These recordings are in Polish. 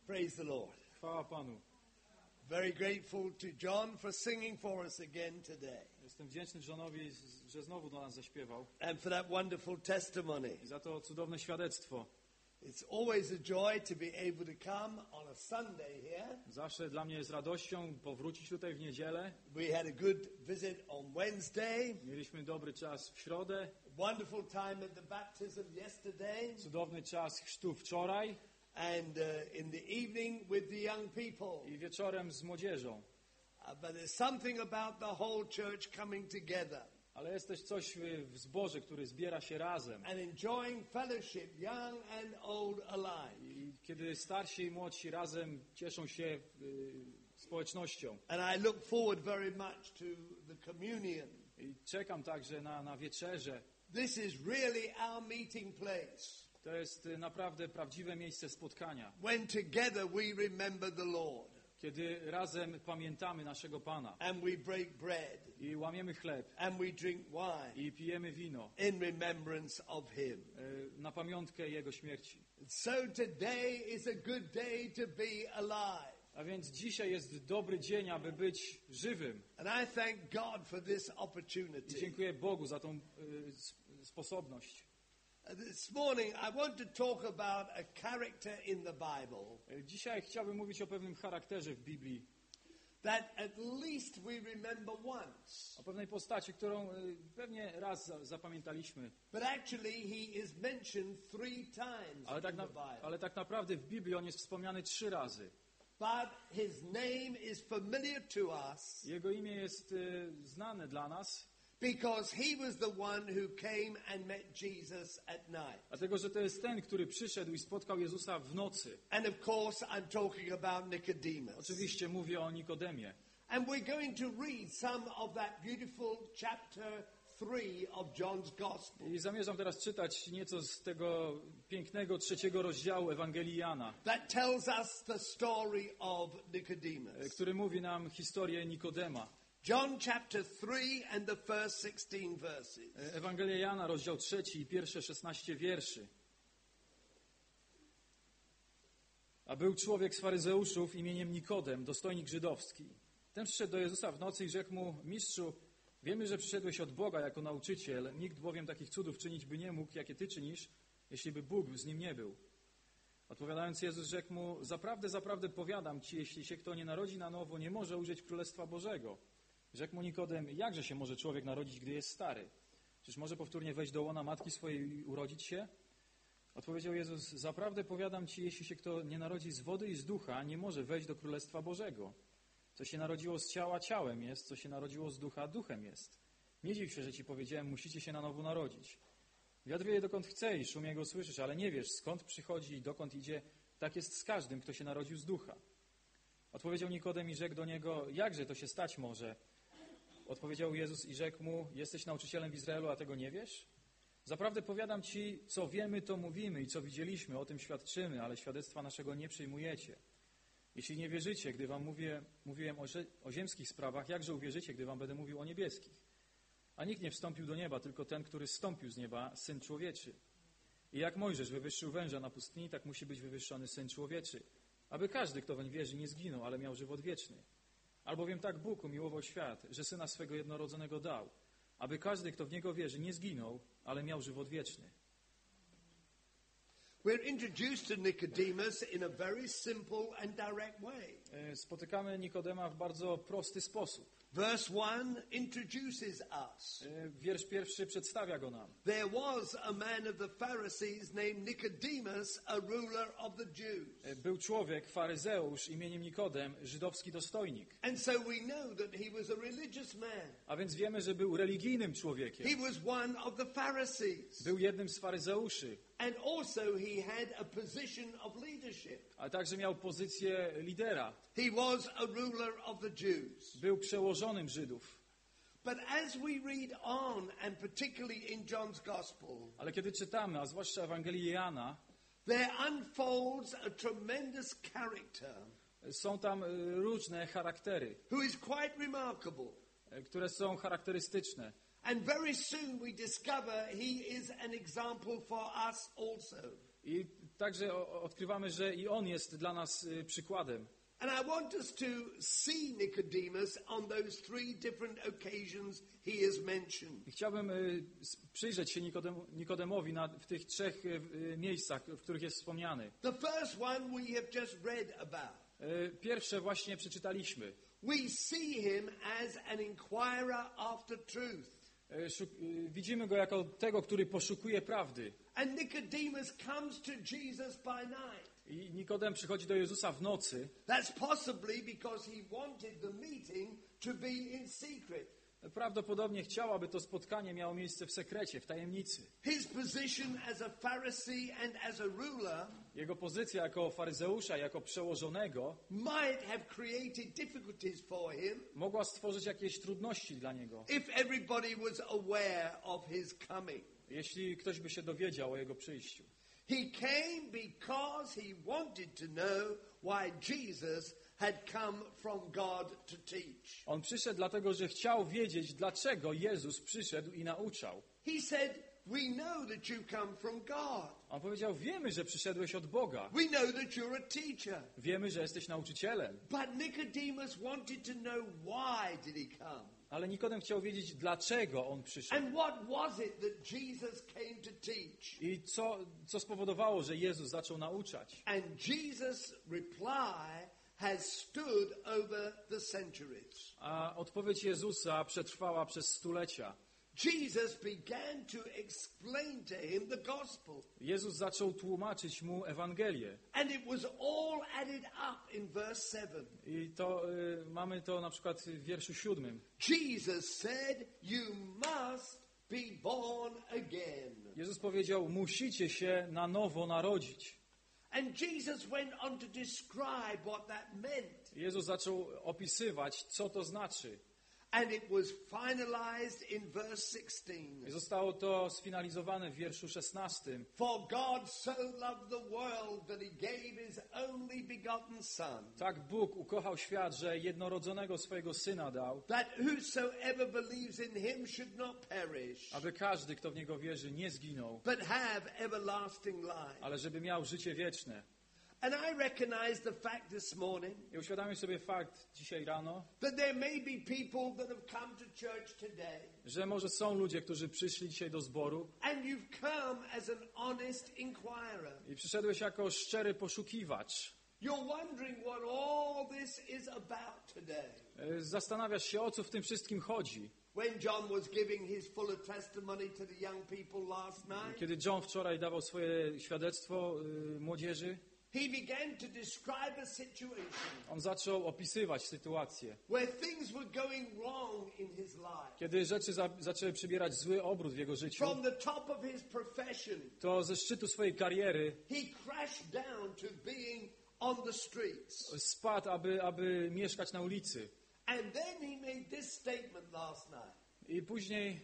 Praise the Lord. Chwała Panu. Very grateful to John for singing for us again today. Jestem wdzięczny Johnowi, że znowu do nas zaśpiewał. And for that wonderful testimony. I za to cudowne świadectwo. It's always a joy to be able to come on a Sunday here. Zawsze dla mnie jest radością powrócić tutaj w niedzielę. We had a good visit on Wednesday. Mieliśmy dobry czas w środę. Wonderful time at the baptism yesterday. Cudowny czas chrztu wczoraj. And in the evening with the young people. I wieczorem z młodzieżą. But there's something about the whole church coming together. Ale jest też coś w zborze, który zbiera się razem. And enjoying fellowship, young and old alike. I kiedy starsi i młodsi razem cieszą się społecznością. And I look forward very much to the communion. I czekam także na wieczerzę. This is really our meeting place. To jest naprawdę prawdziwe miejsce spotkania. When together we remember the Lord. Kiedy razem pamiętamy naszego Pana. And we break bread. I łamiemy chleb. And we drink wine. I pijemy wino. In remembrance of Him. Na pamiątkę Jego śmierci. So today is a good day to be alive. A więc dzisiaj jest dobry dzień, aby być żywym. And I thank God for this opportunity. I dziękuję Bogu za tą sposobność. This morning I want to talk about a character in the Bible. Dzisiaj chciałbym mówić o pewnym charakterze w Biblii. That at least we remember once. O pewnej postaci, którą pewnie raz zapamiętaliśmy. But actually he is mentioned 3 times in the Bible. Ale tak naprawdę w Biblii on jest wspomniany 3 razy. But his name is familiar to us. Jego imię jest znane dla nas. Because he was the one who came and met Jesus at night. Dlatego, że to jest ten, który przyszedł i spotkał Jezusa w nocy. And of course I'm talking about Nicodemus. Oczywiście mówię o Nikodemie. And we're going to read some of that beautiful chapter 3 of John's Gospel. I zamierzam teraz czytać nieco z tego pięknego 3 rozdziału Ewangelii Jana. That tells us the story of Nicodemus. Który mówi nam historię Nikodema. John chapter 3 and the first 16 verses. Ewangelia Jana, rozdział 3 i pierwsze 16 wierszy. A był człowiek z faryzeuszów imieniem Nikodem, dostojnik żydowski. Ten przyszedł do Jezusa w nocy i rzekł mu: Mistrzu, wiemy, że przyszedłeś od Boga jako nauczyciel, nikt bowiem takich cudów czynić by nie mógł, jakie ty czynisz, jeśli by Bóg z nim nie był. Odpowiadając Jezus rzekł mu: Zaprawdę, zaprawdę powiadam ci, jeśli się kto nie narodzi na nowo, nie może ujrzeć Królestwa Bożego. Rzekł mu Nikodem: jakże się może człowiek narodzić, gdy jest stary? Czyż może powtórnie wejść do łona matki swojej i urodzić się? Odpowiedział Jezus: Zaprawdę powiadam ci, jeśli się kto nie narodzi z wody i z ducha, nie może wejść do Królestwa Bożego. Co się narodziło z ciała, ciałem jest, co się narodziło z ducha, duchem jest. Nie dziw się, że ci powiedziałem, musicie się na nowo narodzić. Wiatr wieje dokąd chce i szum jego słyszysz, ale nie wiesz, skąd przychodzi i dokąd idzie. Tak jest z każdym, kto się narodził z ducha. Odpowiedział Nikodem i rzekł do niego: jakże to się stać może? Odpowiedział Jezus i rzekł mu: jesteś nauczycielem w Izraelu, a tego nie wiesz? Zaprawdę powiadam ci, co wiemy, to mówimy i co widzieliśmy, o tym świadczymy, ale świadectwa naszego nie przyjmujecie. Jeśli nie wierzycie, gdy wam mówiłem o ziemskich sprawach, jakże uwierzycie, gdy wam będę mówił o niebieskich? A nikt nie wstąpił do nieba, tylko ten, który zstąpił z nieba, Syn Człowieczy. I jak Mojżesz wywyższył węża na pustyni, tak musi być wywyższony Syn Człowieczy, aby każdy, kto weń wierzy, nie zginął, ale miał żywot wieczny. Albowiem tak Bóg umiłował świat, że Syna swego jednorodzonego dał, aby każdy, kto w Niego wierzy, nie zginął, ale miał żywot wieczny. We're introduced to Nicodemus in a very simple and direct way. Spotykamy Nikodema w bardzo prosty sposób. Verse 1 introduces us. Wiersz 1 przedstawia go nam. There was a man of the Pharisees named Nicodemus, a ruler of the Jews. Był człowiek, faryzeusz imieniem Nikodem, żydowski dostojnik. And so we know that he was a religious man. A więc wiemy, że był religijnym człowiekiem. He was one of the Pharisees. Był jednym z faryzeuszy. And also he had a position of leadership. A także miał pozycję lidera. He was a ruler of the Jews. Był przełożonym Żydów. But as we read on, and particularly in John's Gospel, ale kiedy czytamy, a zwłaszcza Ewangelię Jana, there unfolds a tremendous character. Są tam różne charaktery, who is quite remarkable. Które są charakterystyczne. And very soon we discover he is an example for us also. I także odkrywamy, że i on jest dla nas przykładem. And I want us to see Nicodemus on those three different occasions he is mentioned. I chciałbym przyjrzeć się Nikodemowi w tych trzech miejscach, w których jest wspomniany. The first one we have just read about. Pierwsze właśnie przeczytaliśmy. We see him as an inquirer after truth. Widzimy go jako tego, który poszukuje prawdy. And Nicodemus comes to Jesus by night. I Nikodem przychodzi do Jezusa w nocy. That's possibly because he wanted the meeting to be in secret. Prawdopodobnie chciał, aby to spotkanie miało miejsce w sekrecie, w tajemnicy. His position as a Pharisee and as a ruler Jego pozycja jako faryzeusza, jako przełożonego might have created difficulties for him mogła stworzyć jakieś trudności dla niego, if everybody was aware of his coming. jeśli ktoś by się dowiedział o jego przyjściu. He came because he wanted to know why Jesus had come from God to teach. On przyszedł dlatego, że chciał wiedzieć, dlaczego Jezus przyszedł i nauczał. He said, "We know that you come from God. On powiedział, wiemy, że przyszedłeś od Boga. We know that you're a teacher." Wiemy, że jesteś nauczycielem. But Nicodemus wanted to know why did he come? Ale Nikodem chciał wiedzieć, dlaczego on przyszedł. And what was it that Jesus came to teach? I co spowodowało, że Jezus zaczął nauczać. And Jesus' reply has stood over the centuries. A odpowiedź Jezusa przetrwała przez stulecia. Jesus began to explain to him the gospel. Jezus zaczął tłumaczyć mu Ewangelię. And it was all added up in verse 7. I to mamy to na przykład w wierszu 7. Jesus said, "You must be born again." Jezus powiedział, musicie się na nowo narodzić. And Jesus went on to describe what that meant. Jezus zaczął opisywać, co to znaczy. And it was finalized in verse 16. I zostało to sfinalizowane w wierszu 16. For God so loved the world that he gave his only begotten Son, Tak Bóg ukochał świat, że jednorodzonego swojego Syna dał, that whosoever believes in him should not perish, aby każdy, kto w Niego wierzy, nie zginął, but have everlasting life. ale żeby miał życie wieczne. And I recognize the fact this morning I uświadamiam sobie fakt dzisiaj rano, that there may be people that have come to church today, że może są ludzie, którzy przyszli dzisiaj do zboru and you've come as an honest inquirer. i przyszedłeś jako szczery poszukiwacz. You're wondering what all this is about today. Zastanawiasz się, o co w tym wszystkim chodzi. When John was giving his full testimony to the young people last night, Kiedy John wczoraj dawał swoje świadectwo młodzieży, he began to describe a situation on zaczął opisywać sytuację, where things were going wrong in his life. kiedy rzeczy zaczęły przybierać zły obrót w jego życiu. From the top of his profession, To ze szczytu swojej kariery he crashed down to being on the streets. spadł, aby mieszkać na ulicy. And then he made this statement last night. I później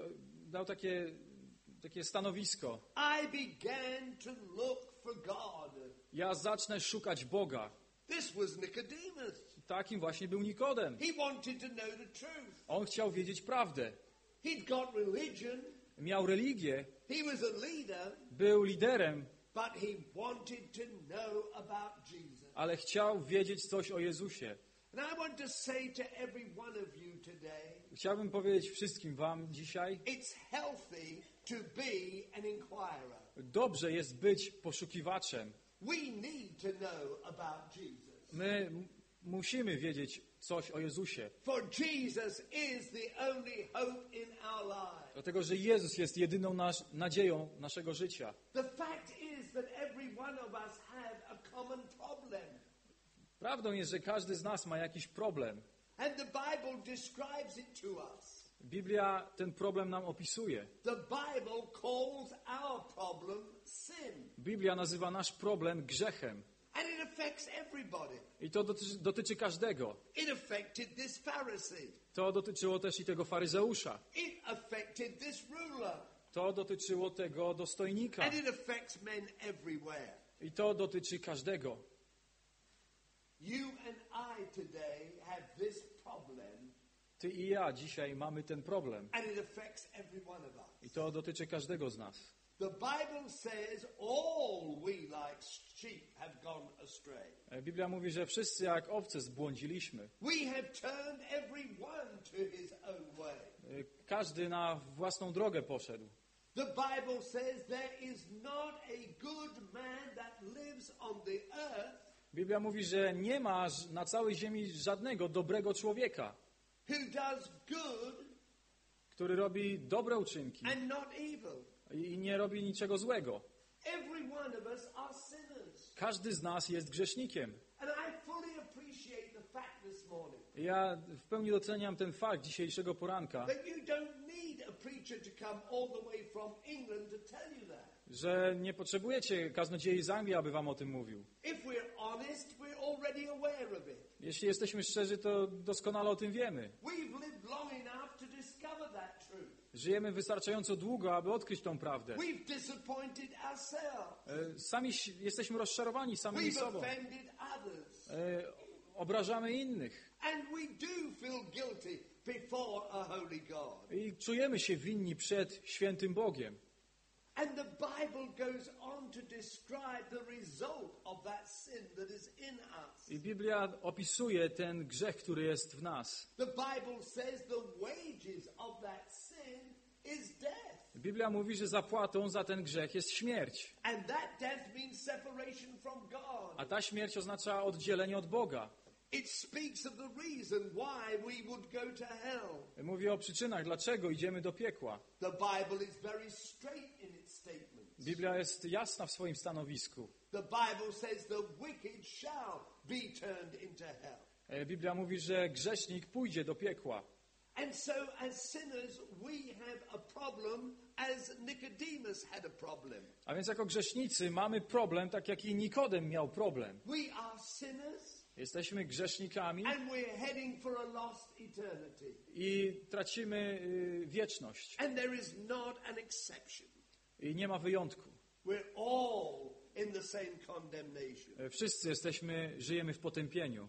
dał takie stanowisko. I began to look for God. Ja zacznę szukać Boga. This was Nicodemus. Takim właśnie był Nikodem. He wanted to know the truth. On chciał wiedzieć prawdę. He'd got religion. Miał religię, He was a leader, był liderem, but he wanted to know about Jesus. ale chciał wiedzieć coś o Jezusie. And I want to say to every one of you today, Chciałbym powiedzieć wszystkim wam dzisiaj, it's healthy to be an inquirer. dobrze jest być poszukiwaczem. We need to know about Jesus. My musimy wiedzieć coś o Jezusie. For Jesus is the only hope in our lives. Dlatego, że Jezus jest jedyną nadzieją naszego życia. The fact is that every one of us have a common problem. Prawdą jest, że każdy z nas ma jakiś problem. And the Bible describes it to us. Biblia ten problem nam opisuje. The Bible calls our problem sin. Biblia nazywa nasz problem grzechem. And it affects everybody. I to dotyczy każdego. It affected this Pharisee. To dotyczyło też i tego faryzeusza. It affected this ruler. To dotyczyło tego dostojnika. And it affects men everywhere. I to dotyczy każdego. You and I today have this problem. Ty i ja dzisiaj mamy ten problem. And it affects every one of us. I to dotyczy każdego z nas. The Bible says all we like sheep have gone astray. Biblia mówi, że wszyscy jak owce zbłądziliśmy. We have turned every one to his own way. Każdy na własną drogę poszedł. The Bible says there is not a good man that lives on the earth Biblia mówi, że nie ma na całej ziemi żadnego dobrego człowieka, who does good który robi dobre uczynki and not evil. i nie robi niczego złego. Every one of us are sinners. Każdy z nas jest grzesznikiem. And I fully appreciate the fact this morning Ja w pełni doceniam ten fakt dzisiejszego poranka, that you don't need a preacher to come all the way from England to tell you that. że nie potrzebujecie kaznodziei z Anglii, aby wam o tym mówił. If we're honest, we're already aware of it. Jeśli jesteśmy szczerzy, to doskonale o tym wiemy. We've lived long enough to discover that truth. Żyjemy wystarczająco długo, aby odkryć tą prawdę. We've disappointed ourselves. Sami jesteśmy rozczarowani samymi We've sobą. offended others. Obrażamy innych. And we do feel guilty before a holy God. I czujemy się winni przed świętym Bogiem. And the Bible goes on to describe the result of that sin that is in us. I Biblia opisuje ten grzech, który jest w nas. The Bible says the wages of that sin is death. Biblia mówi, że zapłatą za ten grzech jest śmierć. And that death means separation from God. A ta śmierć oznacza oddzielenie od Boga. It speaks of the reason why we would go to hell. Mówi o przyczynach, dlaczego idziemy do piekła. The Bible is very straight in its statements. Biblia jest jasna w swoim stanowisku. The Bible says the wicked shall be turned into hell. Biblia mówi, że grzesznik pójdzie do piekła. And so as sinners we have a problem as Nicodemus had a problem. A więc jako grzesznicy mamy problem, tak jak i Nikodem miał problem. We are sinners Jesteśmy grzesznikami and we're heading for a lost eternity. i tracimy wieczność. And there is not an exception. I nie ma wyjątku. We're all in the same condemnation. Wszyscy żyjemy w potępieniu.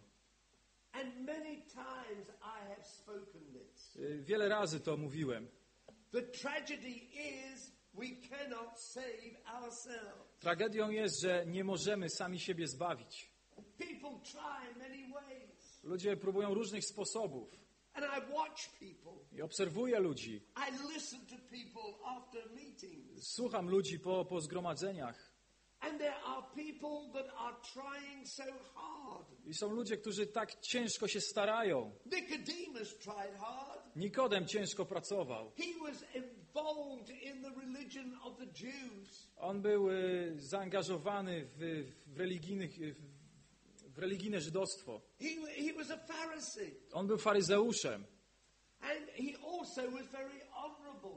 And many times I have spoken this. Wiele razy to mówiłem. The tragedy is we cannot save ourselves. Tragedią jest, że nie możemy sami siebie zbawić. People try many ways. Ludzie próbują różnych sposobów. And I watch people. I obserwuję ludzi. I listen to people after meetings. Słucham ludzi po zgromadzeniach. And there are people that are trying so hard. I są ludzie, którzy tak ciężko się starają. Nicodemus tried hard. Nikodem ciężko pracował. He was involved in the religion of the Jews. On był zaangażowany w religijne żydostwo. He was a Pharisee. On był faryzeuszem. And he also was very honorable.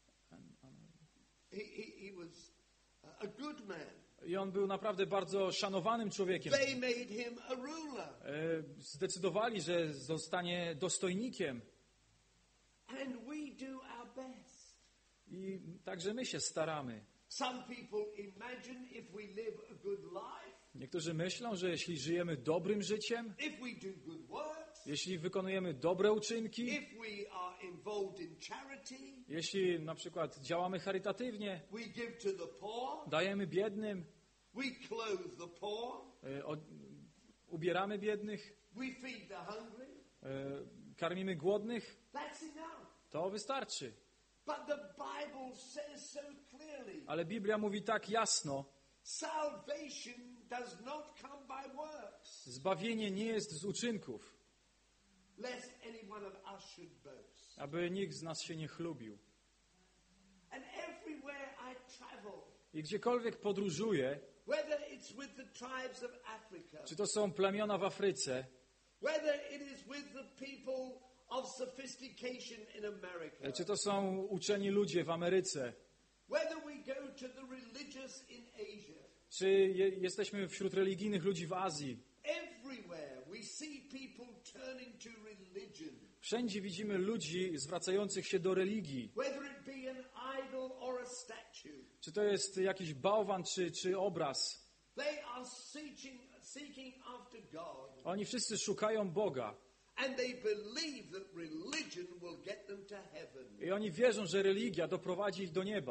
He was a good man. I on był naprawdę bardzo szanowanym człowiekiem. They made him a ruler. Zdecydowali, że zostanie dostojnikiem. And we do our best. I także my się staramy. Some people imagine if we live a good life, Niektórzy myślą, że jeśli żyjemy dobrym życiem, if we do good works, jeśli wykonujemy dobre uczynki, if we are involved in charity, jeśli na przykład działamy charytatywnie, we give to the poor, dajemy biednym, we clothe the poor, ubieramy biednych, we feed the hungry, karmimy głodnych, that's enough. to wystarczy. But the Bible says so clearly, Ale Biblia mówi tak jasno, salvation does not come by works, zbawienie nie jest z uczynków, lest any one of us should boast. aby nikt z nas się nie chlubił. And everywhere I travel, I gdziekolwiek podróżuję, whether it's with the tribes of Africa, czy to są plemiona w Afryce, whether it is with the people of sophistication in America, czy to są uczeni ludzie w Ameryce, whether we go to the religious in Asia, czy jesteśmy wśród religijnych ludzi w Azji, everywhere we see people turning to religion, wszędzie widzimy ludzi zwracających się do religii. whether it be an idol or a statue. Czy to jest jakiś bałwan, czy obraz. They are seeking after God, Oni wszyscy szukają Boga. and they believe that religion will get them to heaven. I oni wierzą, że religia doprowadzi ich do nieba.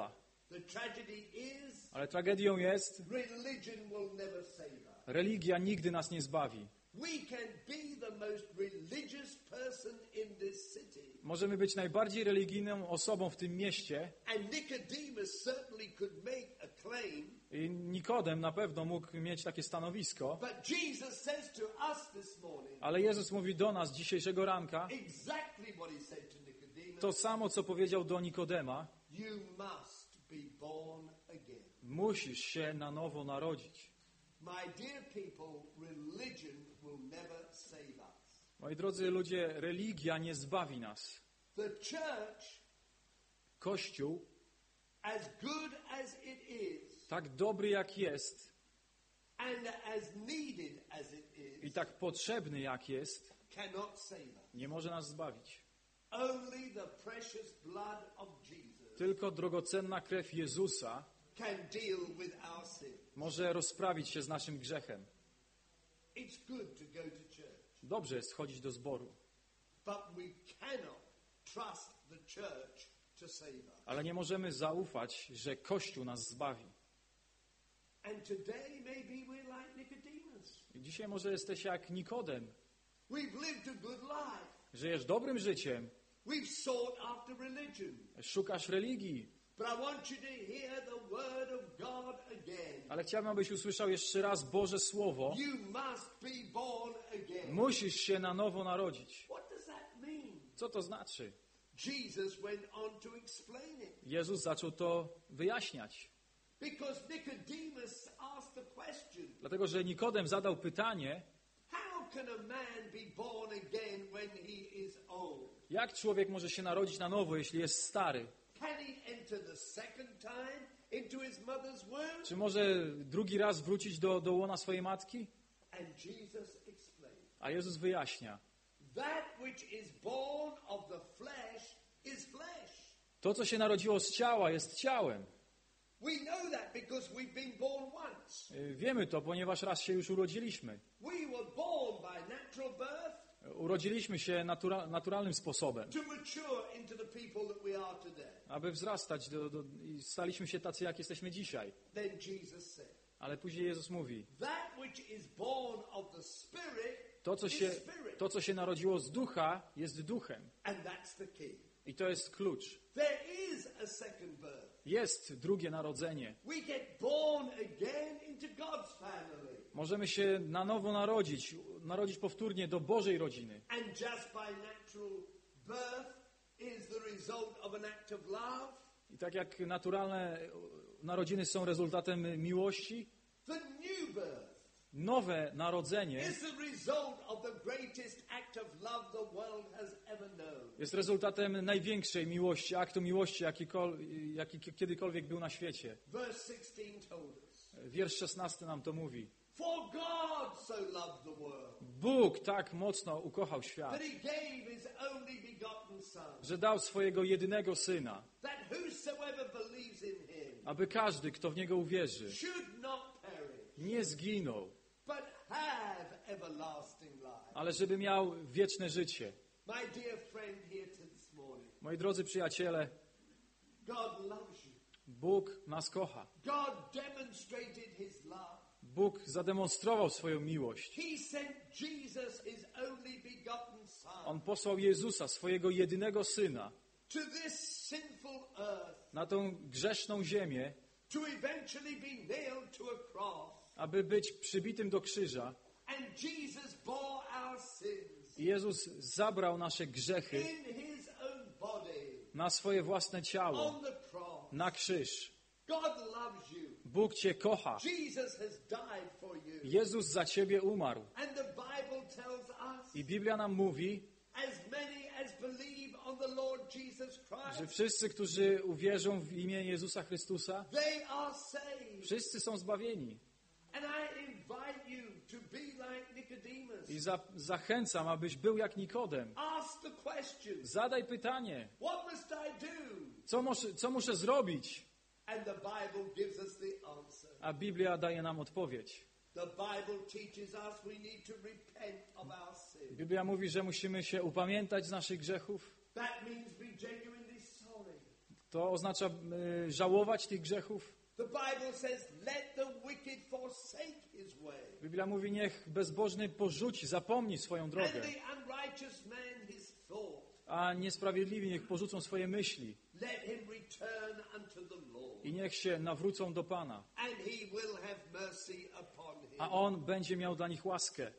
The tragedy is Ale tragedią jest, religion will never save us. religia nigdy nas nie zbawi. We can be the most religious person in this city. Możemy być najbardziej religijną osobą w tym mieście And Nicodemus certainly could make a claim. i Nikodem na pewno mógł mieć takie stanowisko, But Jesus says to us this morning ale Jezus mówi do nas dzisiejszego ranka exactly what he said to Nicodemus. to samo, co powiedział do Nikodema. You must be born again. Musisz się na nowo narodzić. My dear people, religion will never save us. Moi drodzy ludzie, religia nie zbawi nas. The church, Kościół, as good as it is, tak dobry jak jest and as needed as it i is, tak potrzebny jak jest, cannot save us. nie może nas zbawić. Only the precious blood of Jesus Tylko drogocenna krew Jezusa can deal with our sin. może rozprawić się z naszym grzechem. It's good to go to church, Dobrze jest chodzić do zboru, but we cannot trust the church to save us. ale nie możemy zaufać, że Kościół nas zbawi. And today maybe we're like Nicodemus. I dzisiaj może jesteś jak Nikodem. We've lived a good life. Żyjesz dobrym życiem, We've sought after religion. szukasz religii, But I want you to hear the word of God again. ale chciałbym, abyś usłyszał jeszcze raz Boże Słowo. You must be born again. Musisz się na nowo narodzić. What does that mean? Co to znaczy? Jesus went on to explain it. Jezus zaczął to wyjaśniać. Because Nicodemus asked the question, Dlatego, że Nikodem zadał pytanie, how can a man be born again when he is old? jak człowiek może się narodzić na nowo, jeśli jest stary? Can he enter the second time into his mother's womb? Czy może drugi raz wrócić do łona swojej matki? And Jesus explained, A Jezus wyjaśnia. that which is born of the flesh is flesh. To, co się narodziło z ciała, jest ciałem. We know that because we've been born once. Wiemy to, ponieważ raz się już urodziliśmy. We were born by natural birth Urodziliśmy się naturalnym sposobem, to mature into the people that we are today. aby wzrastać i staliśmy się tacy, jak jesteśmy dzisiaj. Then Jesus said, Ale później Jezus mówi, that which is born of the Spirit to, is co się narodziło z ducha, jest duchem. And that's the key. I to jest klucz. There is a second birth. Jest drugie narodzenie. We get born again into God's family. Możemy się na nowo narodzić powtórnie do Bożej rodziny. And just by natural birth is the result of an act of love. I tak jak naturalne narodziny są rezultatem miłości, The new birth nowe narodzenie is the result of the greatest act of love the world has ever known. jest rezultatem największej miłości, aktu miłości, jaki kiedykolwiek był na świecie. Verse 16 told us, Wiersz 16 nam to mówi. for God so loved the world, Bóg tak mocno ukochał świat, that he gave his only begotten Son, że dał swojego jedynego Syna, that whosoever believes in him aby każdy, kto w Niego uwierzy, should not perish, nie zginął, but have everlasting life. ale żeby miał wieczne życie. My dear friend here this morning, Moi drodzy przyjaciele, God loves you. Bóg nas kocha. God demonstrated his love. Bóg zademonstrował swoją miłość. He sent Jesus, his only begotten Son, On posłał Jezusa, swojego jedynego Syna, to this sinful earth, na tą grzeszną ziemię, to eventually be nailed to a cross. aby być przybitym do krzyża. And Jesus bore our sins I Jezus zabrał nasze grzechy in his own body na swoje własne ciało, on the cross. na krzyż. God loves you. Bóg Cię kocha. Jesus has died for you. Jezus za Ciebie umarł. And the Bible tells us, I Biblia nam mówi, as many as believe on the Lord Jesus że Christ, wszyscy, którzy uwierzą w imię Jezusa Chrystusa, they are saved. wszyscy są zbawieni. And I invite you to be like Nicodemus. I zachęcam, abyś był jak Nikodem. Ask the question, Zadaj pytanie, what must I do? co muszę zrobić? And the Bible gives us the answer. A Biblia daje nam odpowiedź. The Bible teaches us we need to repent of our sin. Biblia mówi, że musimy się upamiętać z naszych grzechów. That means be genuinely sorry. To oznacza żałować tych grzechów. The Bible says, let the wicked forsake his way. Biblia mówi, niech bezbożny porzuci, zapomni swoją And drogę, the unrighteous man his thought. a niesprawiedliwi niech porzucą swoje myśli Let him return unto the Lord. i niech się nawrócą do Pana, And he will have mercy upon him. a On będzie miał dla nich łaskę.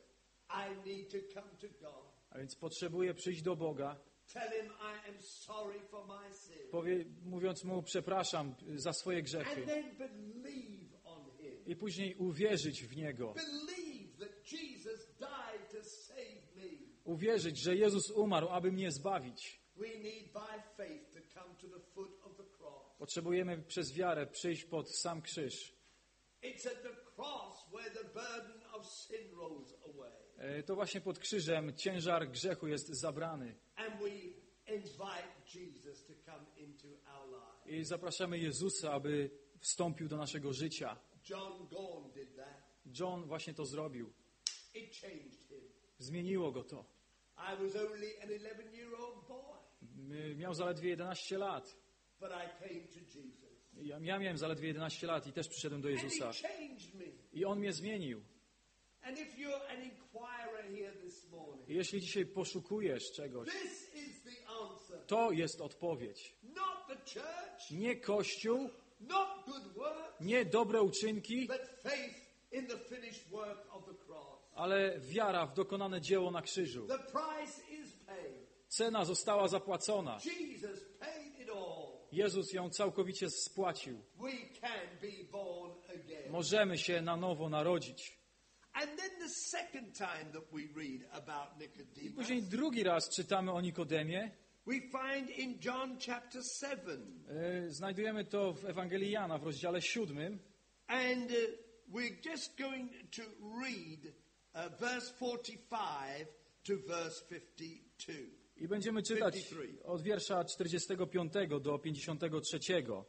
I need to come to God. A więc potrzebuję przyjść do Boga, Tell him I am sorry for my sin. mówiąc Mu, przepraszam za swoje grzechy And then believe on him. i później uwierzyć w Niego. Believe that Jesus died to save me. Uwierzyć, że Jezus umarł, aby mnie zbawić. We need by faith to come to the foot of the cross. Potrzebujemy przez wiarę przyjść pod sam krzyż. It's at the cross where the burden of sin rolls away. To właśnie pod krzyżem ciężar grzechu jest zabrany. And we invite Jesus to come into our lives. I zapraszamy Jezusa, aby wstąpił do naszego życia. John Gorn did that. John właśnie to zrobił. It changed him. Zmieniło go to. I was only an 11-year-old boy, Miał zaledwie 11 lat. but I came to Jesus. Ja miałem zaledwie 11 lat i też przyszedłem do And Jezusa. he changed me. I On mnie zmienił. And if you're an inquirer here this morning, I jeśli dzisiaj poszukujesz czegoś, this is the answer. to jest odpowiedź. Not the church, Nie Kościół, not good works, nie dobre uczynki, but faith in the finished work of the cross. ale wiara w dokonane dzieło na krzyżu. The price is paid. Cena została zapłacona. Jesus paid it all. Jezus ją całkowicie spłacił. We can be born again. Możemy się na nowo narodzić. And then the second time that we read about I później Nicodemus, drugi raz czytamy o Nikodemie. we find in John chapter 7. Znajdujemy to w Ewangelii Jana w rozdziale 7. And we're just going to read verse 45 to verse 52. I będziemy czytać 53. od wiersza 45 do 53.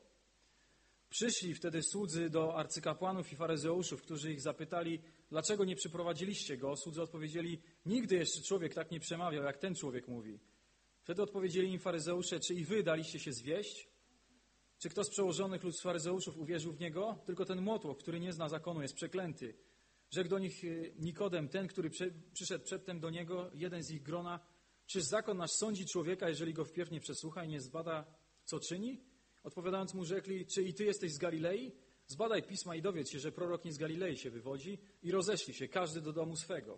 Przyszli wtedy słudzy do arcykapłanów i faryzeuszów, którzy ich zapytali, dlaczego nie przyprowadziliście go? Słudzy odpowiedzieli, nigdy jeszcze człowiek tak nie przemawiał, jak ten człowiek mówi. Wtedy odpowiedzieli im faryzeusze, czy i wy daliście się zwieść? Czy kto z przełożonych lub z faryzeuszów uwierzył w niego? Tylko ten młotłoch, który nie zna zakonu, jest przeklęty. Rzekł do nich Nikodem, ten, który przyszedł przedtem do niego, jeden z ich grona, czyż zakon nasz sądzi człowieka, jeżeli go wpierw nie przesłucha i nie zbada, co czyni? Odpowiadając mu rzekli, czy i ty jesteś z Galilei? Zbadaj pisma i dowiedz się, że prorok nie z Galilei się wywodzi. I rozeszli się, każdy do domu swego.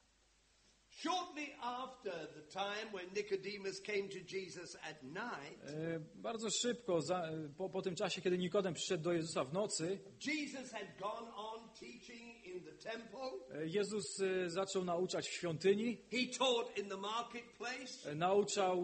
Shortly after the time when Nicodemus came to Jesus at night, Bardzo szybko, po tym czasie, kiedy Nikodem przyszedł do Jezusa w nocy, Jesus had gone on teaching in the temple. Jezus zaczął nauczać w świątyni, He taught in the marketplace. nauczał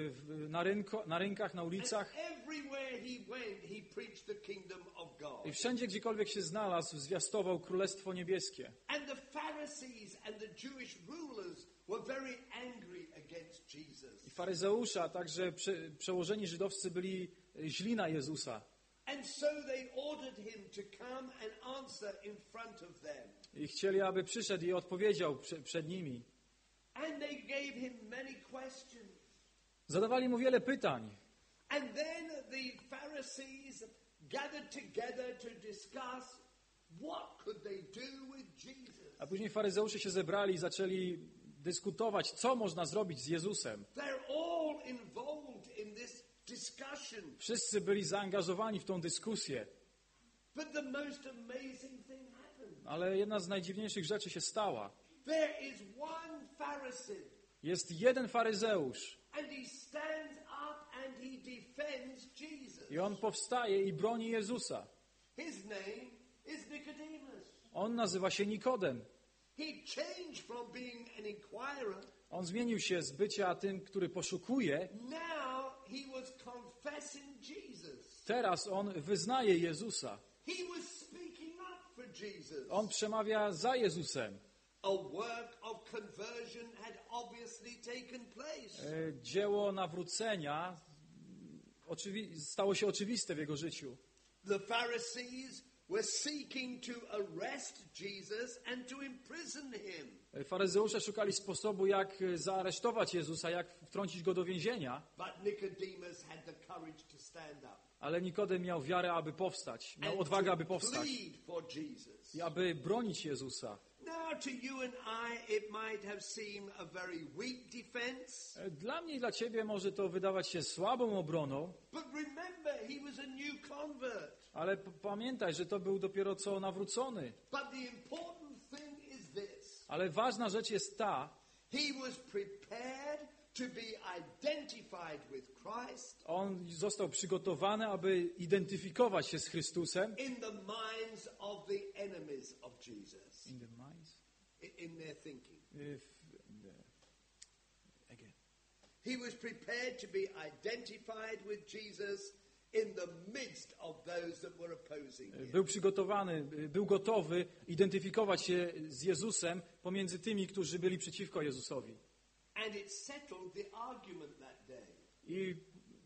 na rynkach, na ulicach. And everywhere he went, he preached the kingdom of God. I wszędzie, gdziekolwiek się znalazł, zwiastował Królestwo Niebieskie. And the Pharisees and the Jewish rulers were very angry against Jesus. I faryzeusze, a także przełożeni żydowscy byli źli na Jezusa. And so they ordered him to come and answer in front of them. I chcieli, aby przyszedł i odpowiedział przed nimi. And they gave him many questions. Zadawali mu wiele pytań. And then the Pharisees gathered together to discuss what could they do with Jesus. A później faryzeusze się zebrali i zaczęli dyskutować, co można zrobić z Jezusem. They're all involved in this discussion. Wszyscy byli zaangażowani w tą dyskusję. But the most amazing thing happened. Ale jedna z najdziwniejszych rzeczy się stała. There is one Pharisee, Jest jeden faryzeusz and he stands up and he defends Jesus. i on powstaje i broni Jezusa. His name is Nicodemus. On nazywa się Nikodem. He changed from being an inquirer. On zmienił się z bycia tym, który poszukuje. Now he was confessing Jesus. Teraz on wyznaje Jezusa. He was speaking up for Jesus. On przemawia za Jezusem. A work of conversion had obviously taken place. Dzieło nawrócenia stało się oczywiste w jego życiu. The Pharisees were seeking to arrest Jesus and to imprison him. Faryzeusze szukali sposobu, jak zaaresztować Jezusa, jak wtrącić go do więzienia, But Nicodemus had the courage to stand up ale Nikodem miał wiarę, aby powstać, miał and odwagę, aby to powstać plead for Jesus. i aby bronić Jezusa. Now to you and I it might have seemed a very weak defense, Dla mnie i dla ciebie może to wydawać się słabą obroną, but remember he was a new convert. ale pamiętaj, że to był dopiero co nawrócony. But the important thing is this. Ale ważna rzecz jest ta, He was prepared to be identified with Christ on został przygotowany, aby identyfikować się z Chrystusem. in the minds of the enemies of Jesus, In the minds, in their thinking. again. He was prepared to be identified with Jesus in the midst of those that were opposing him. Był przygotowany, był gotowy identyfikować się z Jezusem pomiędzy tymi, którzy byli przeciwko Jezusowi. And it settled the argument that day. I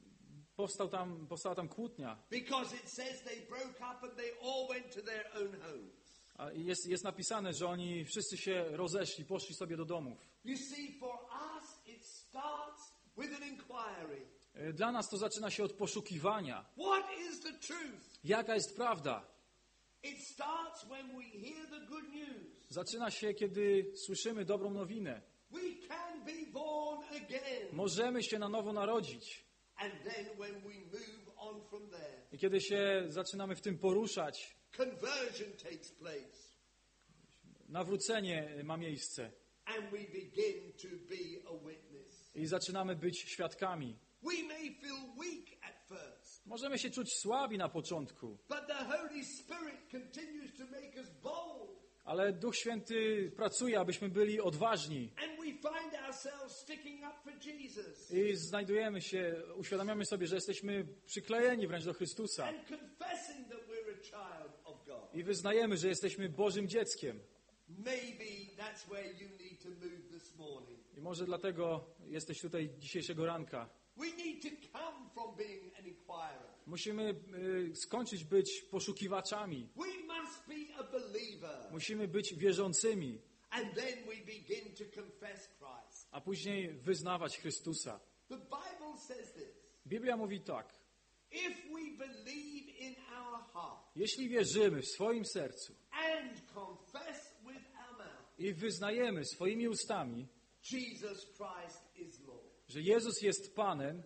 powstała tam kłótnia. Because it says they broke up and they all went to their own homes. A jest napisane, że oni wszyscy się rozeszli, poszli sobie do domów. You see, for us it starts with an inquiry. Dla nas to zaczyna się od poszukiwania. What is the truth? Jaka jest prawda? It starts when we hear the good news. Zaczyna się, kiedy słyszymy dobrą nowinę. We can be born again. Możemy się na nowo narodzić. And then when we move on from there, I kiedy się zaczynamy w tym poruszać, conversion takes place. nawrócenie ma miejsce. And we begin to be a witness. I zaczynamy być świadkami. We may feel weak at first, Możemy się czuć słabi na początku, but the Holy Spirit continues to make us bold. ale Duch Święty pracuje, abyśmy byli odważni. And we find ourselves sticking up for Jesus. I uświadamiamy sobie, że jesteśmy przyklejeni wręcz do Chrystusa. And confessing that we're a child of God. I wyznajemy, że jesteśmy Bożym dzieckiem. Maybe that's where you need to move this morning. I może dlatego jesteś tutaj dzisiejszego ranka. We need to come from being an inquirer. Musimy skończyć być poszukiwaczami. We must be a believer. Musimy być wierzącymi, And then we begin to confess Christ. a później wyznawać Chrystusa. The Bible says this. Biblia mówi tak. If we believe in our heart Jeśli wierzymy w swoim sercu and confess with our mouth i wyznajemy swoimi ustami, Jesus Christ is Lord, że Jezus jest Panem,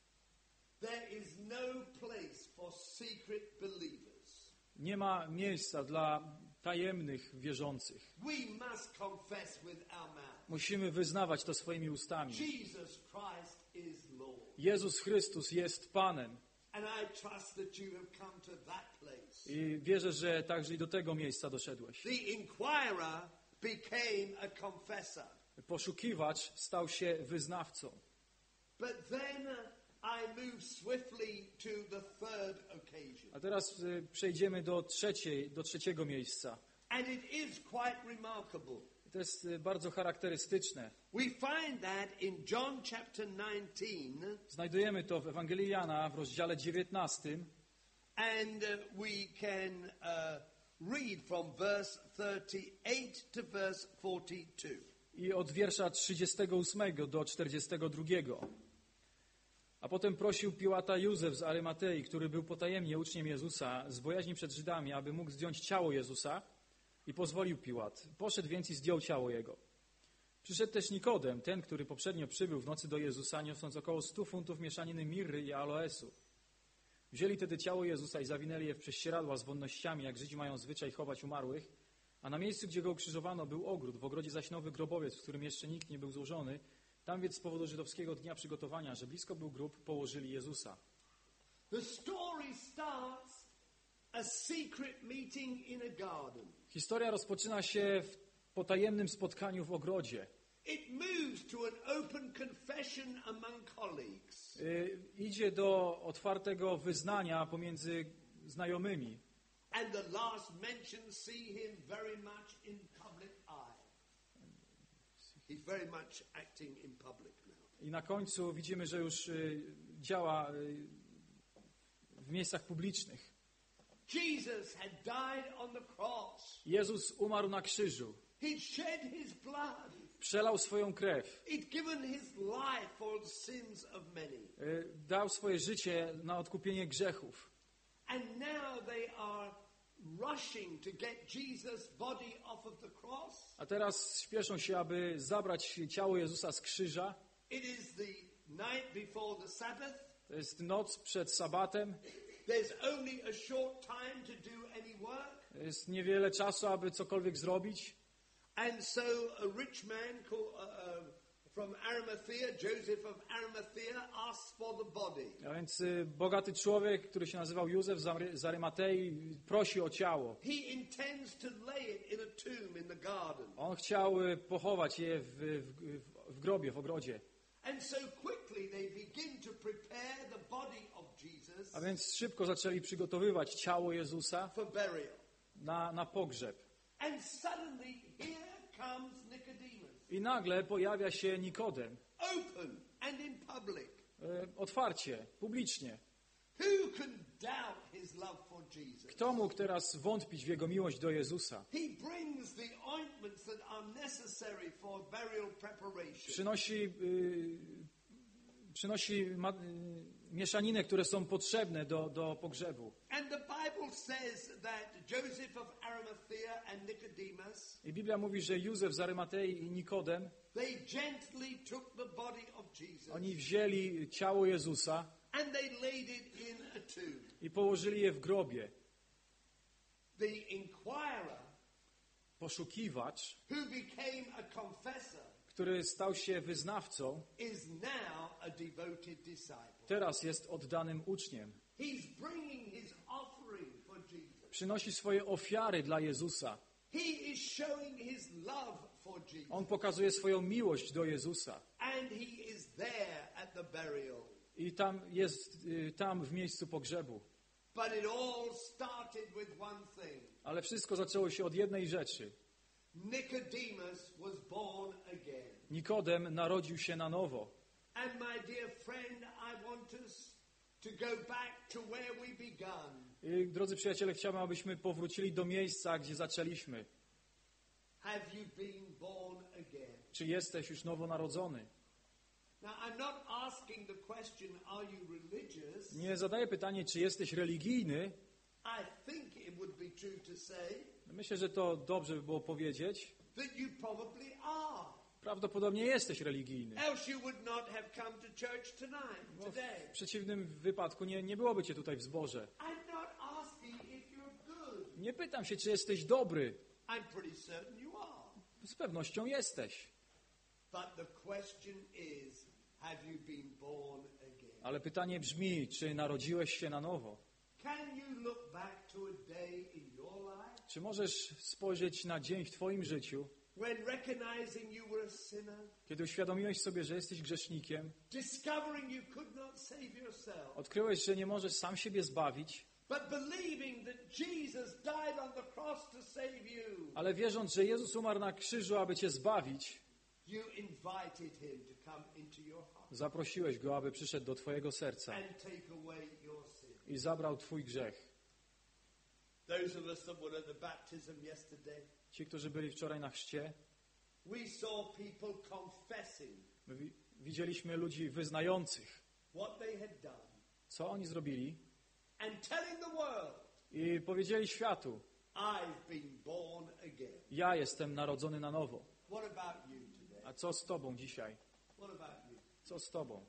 there is no place for secret believers. nie ma miejsca dla tajemnych wierzących. We must confess with our mouth. Musimy wyznawać to swoimi ustami. Jesus Christ is Lord. Jezus Chrystus jest Panem. And I trust that you have come to that place. I wierzę, że także i do tego miejsca doszedłeś. The inquirer became a confessor. Poszukiwacz stał się wyznawcą. But then I move swiftly to the third occasion. A teraz przejdziemy do trzeciego miejsca. And it is quite remarkable. To jest bardzo charakterystyczne. We find that in John chapter 19, Znajdujemy to w Ewangelii Jana w rozdziale 19 and we can read from verse 38 to verse 42. i od wiersza 38 do 42. A potem prosił Piłata Józef z Arymatei, który był potajemnie uczniem Jezusa, z bojaźni przed Żydami, aby mógł zdjąć ciało Jezusa, i pozwolił Piłat. Poszedł więc i zdjął ciało jego. Przyszedł też Nikodem, ten, który poprzednio przybył w nocy do Jezusa, niosąc około 100 funtów mieszaniny mirry i aloesu. Wzięli tedy ciało Jezusa i zawinęli je w prześcieradła z wonnościami, jak Żydzi mają zwyczaj chować umarłych, a na miejscu, gdzie go ukrzyżowano, był ogród, w ogrodzie zaś nowy grobowiec, w którym jeszcze nikt nie był złożony. Tam więc z powodu żydowskiego dnia przygotowania, że blisko był grób, położyli Jezusa. The story starts a secret meeting in a garden. Historia rozpoczyna się w potajemnym spotkaniu w ogrodzie. It moves to an open confession among colleagues. Idzie do otwartego wyznania pomiędzy znajomymi. And the last mention see him very much in public eye. He's very much acting in public now. I na końcu widzimy, że już działa w miejscach publicznych. Jesus had died on the cross. Jezus umarł na krzyżu. He'd shed his blood. Przelał swoją krew. He'd given his life for the sins of many. Dał swoje życie na odkupienie grzechów. And now they are rushing to get Jesus' body off of the cross. A teraz śpieszą się, aby zabrać ciało Jezusa z krzyża. It is the night before the Sabbath. To jest noc przed sabatem. There's only a short time to do any work. Jest niewiele czasu, aby cokolwiek zrobić. And so a rich man from Arimathea, Joseph of Arimathea, asked for the body. A więc bogaty człowiek, który się nazywał Józef z Arymatei, prosi o ciało. He intends to lay it in a tomb in the garden. On chciał pochować je w grobie, w ogrodzie. And so quickly they begin to prepare the body of Jesus A więc szybko zaczęli przygotowywać ciało Jezusa for burial. na pogrzeb. And suddenly here comes Nicodemus, I nagle pojawia się Nikodem. open and in public. Otwarcie, publicznie. Who can doubt his love for Jesus? Kto mógł teraz wątpić w jego miłość do Jezusa? He brings the ointments that are necessary for burial preparation. Przynosi mieszaninę, które są potrzebne do pogrzebu. And the Bible says that Joseph of Arimathea and Nicodemus, I Biblia mówi, że Józef z Arymatei i Nikodem, they gently took the body of Jesus oni wzięli ciało Jezusa and they laid it in a tomb. i położyli je w grobie. The inquirer, Poszukiwacz, who became a confessor, który stał się wyznawcą, is now a devoted disciple. teraz jest oddanym uczniem. He's bringing his offering for Jesus. Przynosi swoje ofiary dla Jezusa. He is showing his love for Jesus. On pokazuje swoją miłość do Jezusa. And he is there at the burial. I jest tam w miejscu pogrzebu. But it all started with one thing. Ale wszystko zaczęło się od jednej rzeczy. Nicodemus was born again. Nikodem narodził się na nowo. And my dear friend, I want us to go back to where we began. I, drodzy przyjaciele, chciałbym, abyśmy powrócili do miejsca, gdzie zaczęliśmy. Have you been born again? Czy jesteś już nowonarodzony? Now, I'm not asking the question, are you religious? Nie zadaję pytanie, czy jesteś religijny. I think it would be true to say Myślę, że to dobrze by było powiedzieć. that you probably are. Prawdopodobnie jesteś religijny. Else you would not have come to church today. W przeciwnym wypadku nie byłoby cię tutaj w zborze. I'm not asking if you're good. Nie pytam się, czy jesteś dobry. I'm pretty certain you are. Z pewnością jesteś. But the question is, have you been born again? Ale pytanie brzmi, czy narodziłeś się na nowo? Can you look back to a day in your life Czy możesz spojrzeć na dzień w twoim życiu, when recognizing you were a sinner, kiedy uświadomiłeś sobie, że jesteś grzesznikiem, discovering you could not save yourself, odkryłeś, że nie możesz sam siebie zbawić, but believing that Jesus died on the cross to save you, ale wierząc, że Jezus umarł na krzyżu, aby cię zbawić, you invited him to come into your heart zaprosiłeś Go, aby przyszedł do twojego serca and take away your sin. i zabrał twój grzech. Those of us that were at the baptism yesterday, Ci, którzy byli wczoraj na chrzcie, we saw people confessing widzieliśmy ludzi wyznających, what they had done co oni zrobili and telling the world, i powiedzieli światu, I've been born again. ja jestem narodzony na nowo. What about you today? A co z tobą dzisiaj? What about you? Co z tobą?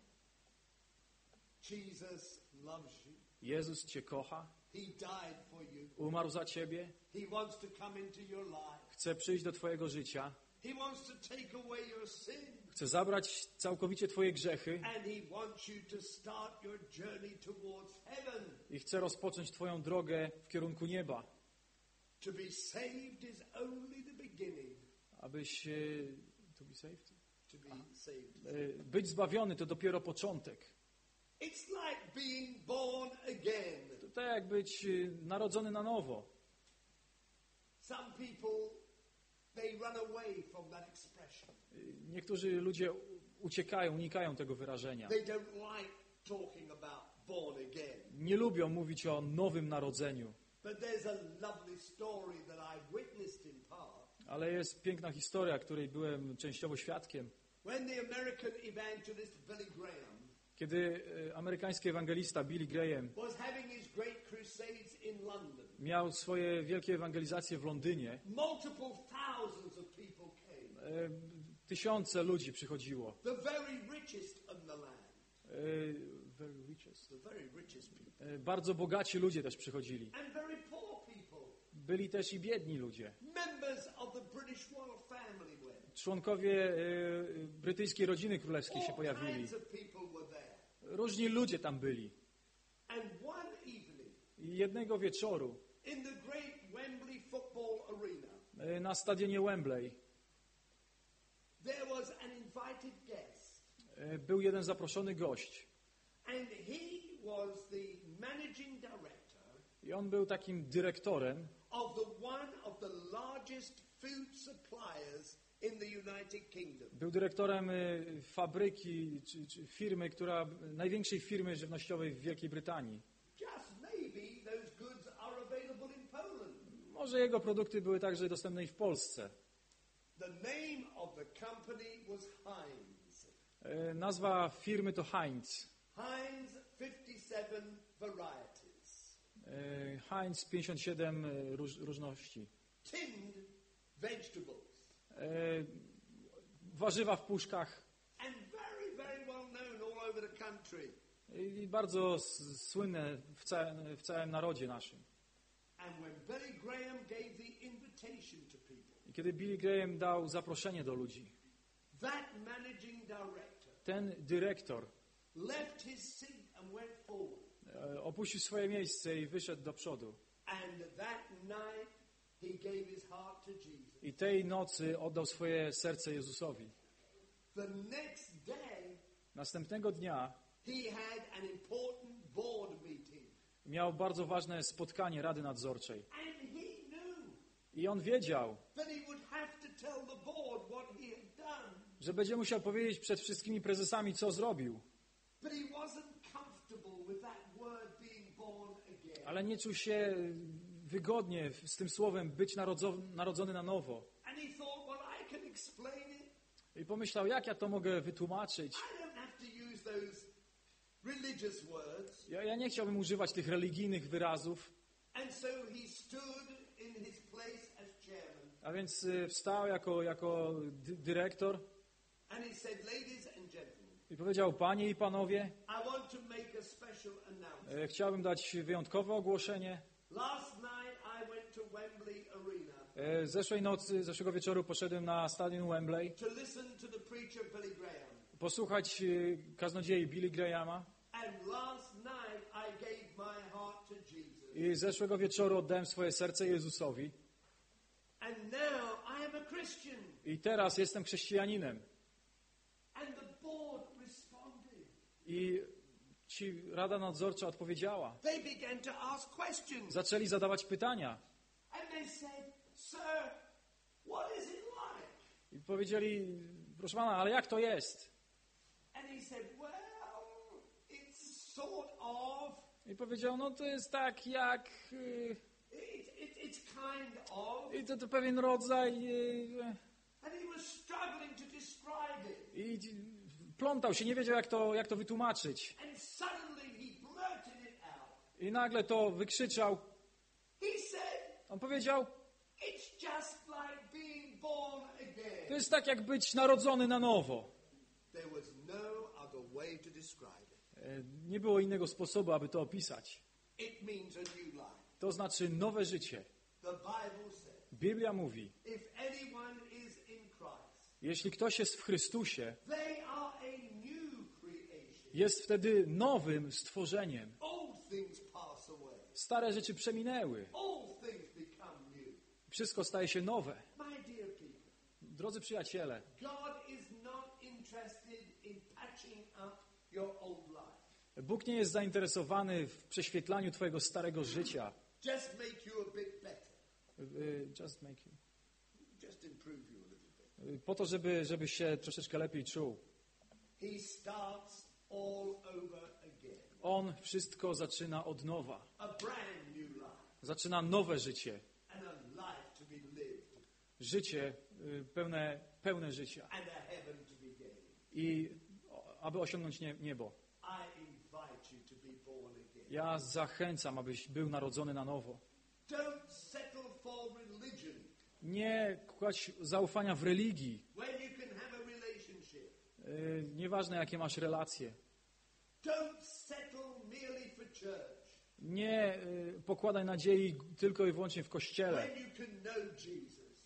Jesus loves you. Jezus cię kocha, He died for you. umarł za ciebie, He wants to come into your life. chce przyjść do twojego życia, He wants to take away your sin. chce zabrać całkowicie twoje grzechy And he wants you to start your journey towards heaven. i chce rozpocząć twoją drogę w kierunku nieba, To be saved is only the beginning. abyś to be saved? To be saved. Być zbawiony to dopiero początek. It's like being born again. To tak jak być narodzony na nowo. Some people, they run away from that expression. Niektórzy ludzie uciekają, unikają tego wyrażenia. They don't like talking about born again. Nie lubią mówić o nowym narodzeniu. But there's a lovely story that I've witnessed in part. Ale jest piękna historia, której byłem częściowo świadkiem. When the American evangelist Billy Graham Kiedy amerykański ewangelista Billy Graham was having his great crusades in London, miał swoje wielkie ewangelizacje w Londynie, multiple thousands of people came. Tysiące ludzi przychodziło. The very richest of the land. Very richest. The very richest people. Bardzo bogaci ludzie też przychodzili. And very poor people. Byli też i biedni ludzie. Members of the British royal family went. Członkowie brytyjskiej rodziny królewskiej się All pojawili. kinds of people were there. Różni ludzie tam byli. And one evening, I jednego wieczoru in the great Wembley football arena, na stadionie Wembley there was an invited guest. był jeden zaproszony gość. And he was the managing director I on był takim dyrektorem of one of the largest food suppliers in the United Kingdom. Był dyrektorem fabryki czy firmy, największej firmy żywnościowej w Wielkiej Brytanii. Just maybe those goods are available in Poland. Może jego produkty były także dostępne i w Polsce. The name of the company was Heinz. Nazwa firmy to Heinz. Heinz 57 varieties. Heinz 57 różności. Tinned vegetables. Warzywa w puszkach. And very, very well known all over the country. I bardzo słynne w całym narodzie naszym. And when Billy Graham gave the invitation to people, I kiedy Billy Graham dał zaproszenie do ludzi, that managing director ten dyrektor left his seat and went forward. Opuścił swoje miejsce i wyszedł do przodu. And that night he gave his heart to Jesus. I tej nocy oddał swoje serce Jezusowi. The next day Następnego dnia he had an important board meeting. miał bardzo ważne spotkanie Rady Nadzorczej. And he knew I on wiedział, that he would have to tell the board what he had done. że będzie musiał powiedzieć przed wszystkimi prezesami, co zrobił. But he wasn't comfortable with that word being born again. Ale nie czuł się wygodnie z tym słowem być narodzony na nowo. And he thought, well, I can explain it. I pomyślał, jak ja to mogę wytłumaczyć. I don't have to use those religious words. Ja nie chciałbym używać tych religijnych wyrazów. And so he stood in his place as chairman. A więc wstał jako dyrektor And he said, ladies and gentlemen, i powiedział, panie i panowie, I want to make a special announcement. chciałbym dać wyjątkowe ogłoszenie. Last night I went to Wembley Arena Zeszłego wieczoru poszedłem na stadion Wembley to listen to the preacher Billy Graham. posłuchać kaznodziei Billy Grahama. And last night I gave my heart to Jesus. I zeszłego wieczoru oddałem swoje serce Jezusowi. And now I am a Christian. I teraz jestem chrześcijaninem. And the board responded. I Rada Nadzorcza odpowiedziała. They began to ask questions. Zaczęli zadawać pytania. And they said, sir, what is it like? I powiedzieli, proszę pana, ale jak to jest? And he said, well, it's sort of. I powiedział, no to jest tak jak... It's kind of. I to pewien rodzaj... And he was struggling to describe it. I plątał się, nie wiedział jak to wytłumaczyć. And suddenly he blurted it out. I nagle to wykrzyczał. He said, On powiedział, it's just like being born again. to jest tak jak być narodzony na nowo. There was no other way to describe it. Nie było innego sposobu, aby to opisać. It means a new life. To znaczy nowe życie. The Bible says, Biblia mówi, if anyone is in Christ, jeśli ktoś jest w Chrystusie, they are a new creation. jest wtedy nowym stworzeniem. Old things pass away. Stare rzeczy przeminęły. All things become new. Wszystko staje się nowe. My dear people, Drodzy przyjaciele, God is not interested in patching up your old life. Bóg nie jest zainteresowany w prześwietlaniu twojego starego życia. Just make you a bit better. Just improve you a little bit. Po to, żebyś się troszeczkę lepiej czuł. He starts all over again. On wszystko zaczyna od nowa. A brand new life. zaczyna nowe życie. and a life to be lived Życie pełne życia. and a heaven to be gained. I aby osiągnąć niebo. I invite you to be born again. Ja zachęcam, abyś był narodzony na nowo. Don't settle for religion Nie kładź zaufania w religii. when you can have a relationship. Nieważne, jakie masz relacje. Don't settle merely for church Nie pokładaj nadziei tylko i wyłącznie w Kościele, when you can know Jesus.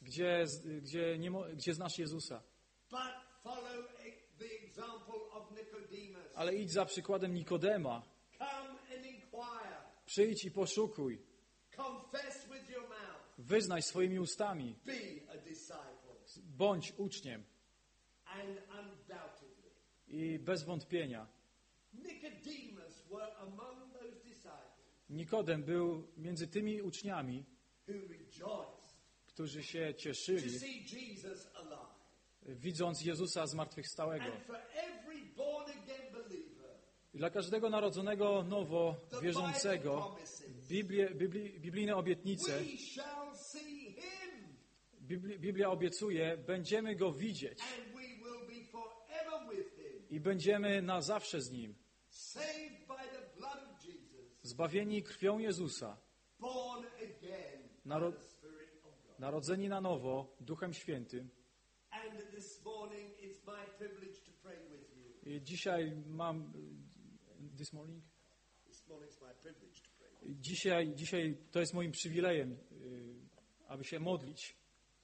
gdzie znasz Jezusa. But follow the example of Nicodemus. Ale idź za przykładem Nikodema. Come and inquire. Przyjdź i poszukuj. Confess with your mouth. Wyznaj swoimi ustami. Be a disciple. Bądź uczniem. And undoubtedly, I bez wątpienia. Nicodemus were among those disciples Nikodem był między tymi uczniami, who rejoiced którzy się to cieszyli, see Jesus alive. widząc Jezusa zmartwychwstałego. And for every born again believer, I dla każdego narodzonego nowo the Bible wierzącego promises biblijne obietnice, we shall see him Biblia obiecuje, będziemy Go widzieć and we will be forever with him, i będziemy na zawsze z Nim. saved by the blood of Jesus, Zbawieni krwią Jezusa, born again Naro- by the Spirit of God. narodzeni na nowo Duchem Świętym. And this morning it's my privilege to pray with you. I dzisiaj mam... This morning? This morning it's my privilege to pray with you. Dzisiaj to jest moim przywilejem, aby się modlić.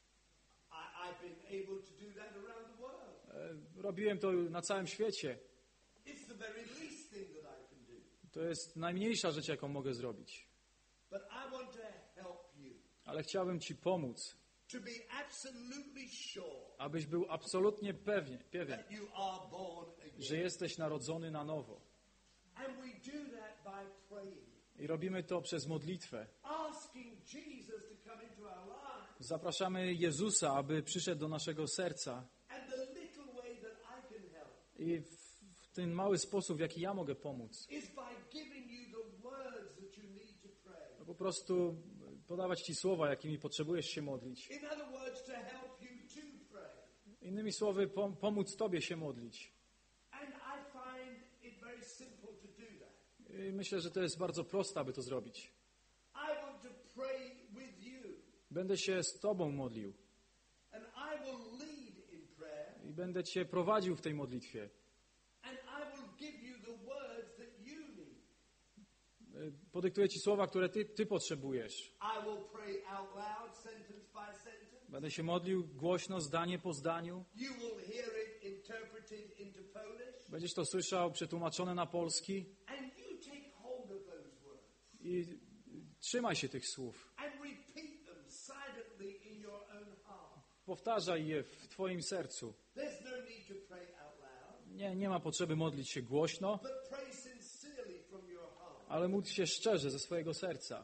I've been able to do that around the world. Robiłem to na całym świecie. It's the very least thing that I can do. To jest najmniejsza rzecz, jaką mogę zrobić. But I want to help you Ale chciałbym Ci pomóc, to be absolutely sure abyś był absolutnie pewien, that you are born że again. jesteś narodzony na nowo. And we do that by praying, I robimy to przez modlitwę. asking Jesus to come into our lives. Zapraszamy Jezusa, aby przyszedł do naszego serca. And the little way that I can help I w ten mały sposób, w jaki ja mogę pomóc, is by giving you the words that you need to pray. po prostu podawać Ci słowa, jakimi potrzebujesz się modlić. In other words, to help you to pray. Innymi słowy, pomóc Tobie się modlić. And I find it very simple to do that. I myślę, że to jest bardzo proste, aby to zrobić. I want to pray with you. Będę się z Tobą modlił And I will lead in prayer. i będę Cię prowadził w tej modlitwie. And I will give you the words that you need. Podyktuję Ci słowa, które Ty potrzebujesz. I will pray out loud, sentence by sentence. Będę się modlił głośno, zdanie po zdaniu. You will hear it interpreted into Polish. Będziesz to słyszał przetłumaczone na polski And you take hold of those words. i trzymaj się tych słów. And repeat them silently in your own heart. Powtarzaj je w Twoim sercu. There's no need to pray out loud, Nie ma potrzeby modlić się głośno, but pray sincerely from your heart. ale módl się szczerze ze swojego serca.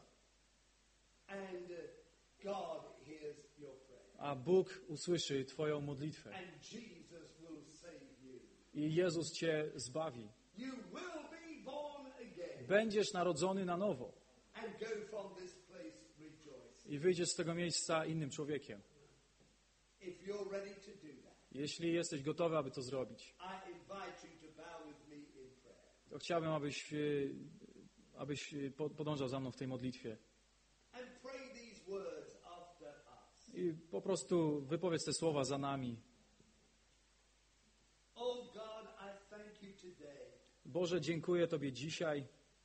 And God hears your prayer. A Bóg usłyszy Twoją modlitwę. And Jesus will save you. I Jezus Cię zbawi. You will be born again Będziesz narodzony na nowo. and go from this place rejoicing. I wyjdziesz z tego miejsca innym człowiekiem. If you're ready to do that, Jeśli jesteś gotowy, aby to zrobić, I invite you to bow with me in prayer. to chciałbym, abyś podążał za mną w tej modlitwie. And pray these words after us. I po prostu wypowiedz te słowa za nami. Oh God, I thank you today Boże, dziękuję Tobie dzisiaj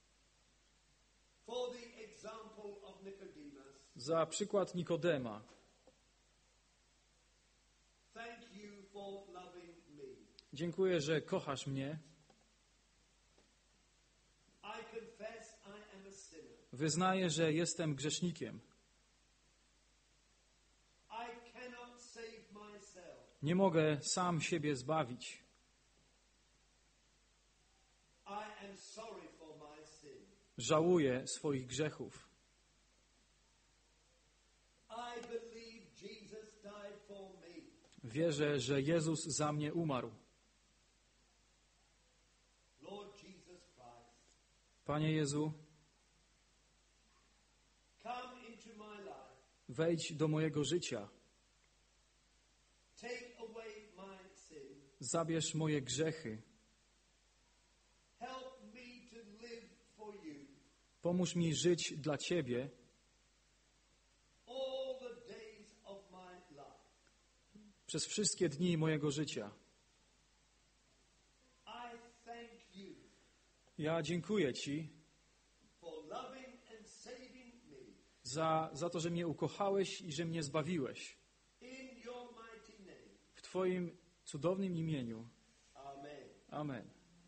for the example of Nicodemus. za przykład Nikodema. Thank you for loving me. Dziękuję, że kochasz mnie. I confess I am a sinner. Wyznaję, że jestem grzesznikiem. I cannot save myself. Nie mogę sam siebie zbawić. I am sorry for my sin. Żałuję swoich grzechów. I believe Jesus died for me. Wierzę, że Jezus za mnie umarł. Lord Jesus Christ, Panie Jezu, come wejdź do mojego życia. Take away my sin. Zabierz moje grzechy. Help me to live for you Pomóż mi żyć dla Ciebie all the days of my life. przez wszystkie dni mojego życia. I thank you Ja dziękuję Ci for loving and saving me za to, że mnie ukochałeś i że mnie zbawiłeś. in your mighty name. W Twoim cudownym imieniu. Amen. Amen.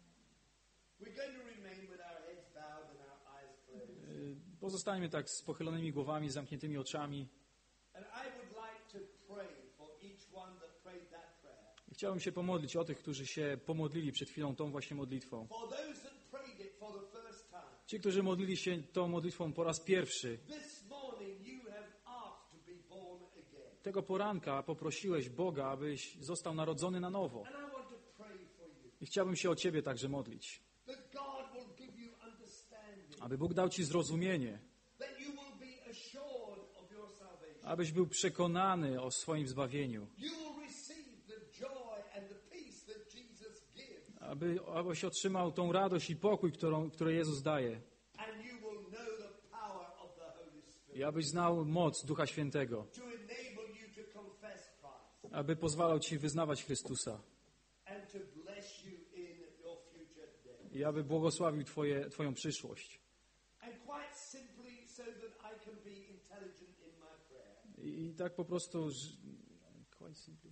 We're going to remain with our heads bowed and our eyes closed. Pozostańmy tak z pochylonymi głowami, zamkniętymi oczami. And I would like to pray for each one that prayed that prayer. Chciałbym się pomodlić o tych, którzy się pomodlili przed chwilą tą właśnie modlitwą. For those that prayed it for the first time. Ci, którzy modlili się tą modlitwą po raz pierwszy. This morning you have asked to be born again. Tego poranka poprosiłeś Boga, abyś został narodzony na nowo. And I want to pray for you. I chciałbym się o Ciebie także modlić. That God will give you understanding. Aby Bóg dał Ci zrozumienie. That you will be assured of your salvation. Abyś był przekonany o swoim zbawieniu. You will receive the joy and the peace that Jesus gives. Abyś otrzymał tą radość i pokój, które Jezus daje. And you will know the power of the Holy Spirit. I abyś znał moc Ducha Świętego. To enable you to confess Christ. Aby pozwalał Ci wyznawać Chrystusa. And to bless you in your future day. I aby błogosławił Twoją przyszłość. And quite simply so that I can be intelligent in my prayer. I tak po prostu, quite simply.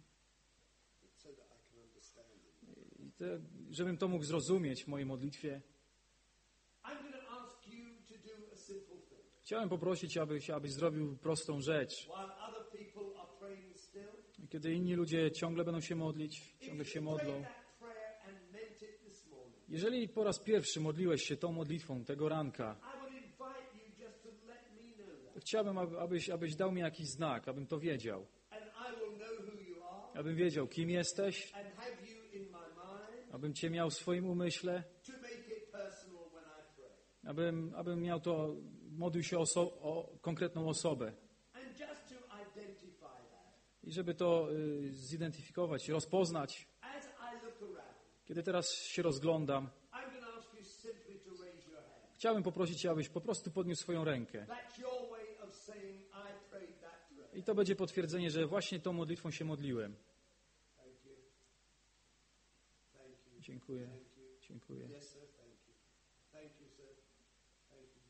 So that I can understand it. Żebym to mógł zrozumieć w mojej modlitwie. I'm going to ask you to do a simple thing. Chciałem poprosić, abyś zrobił prostą rzecz. While other people are praying still, Kiedy inni ludzie ciągle będą się modlić, if ciągle się you modlą. prayed that prayer and meant it this morning, Jeżeli po raz pierwszy modliłeś się tą modlitwą tego ranka, I would invite you just to let me know to that. chciałbym, abyś dał mi jakiś znak, abym to wiedział. And I will know who you are Abym wiedział, kim jesteś, and have you in my mind abym Cię miał w swoim umyśle, to make it personal when I pray. abym miał to, modlił się o konkretną osobę. And just to identify that, I żeby to zidentyfikować, rozpoznać. as I look around, Kiedy teraz się rozglądam, I'm going to ask you simply to raise your hand. chciałbym poprosić Cię, abyś po prostu podniósł swoją rękę. That's your way of saying I prayed that prayer. I to będzie potwierdzenie, że właśnie tą modlitwą się modliłem. Thank you. Thank you. Dziękuję. Thank you. Dziękuję. Yes, sir. Thank you. Thank you, sir. Thank you.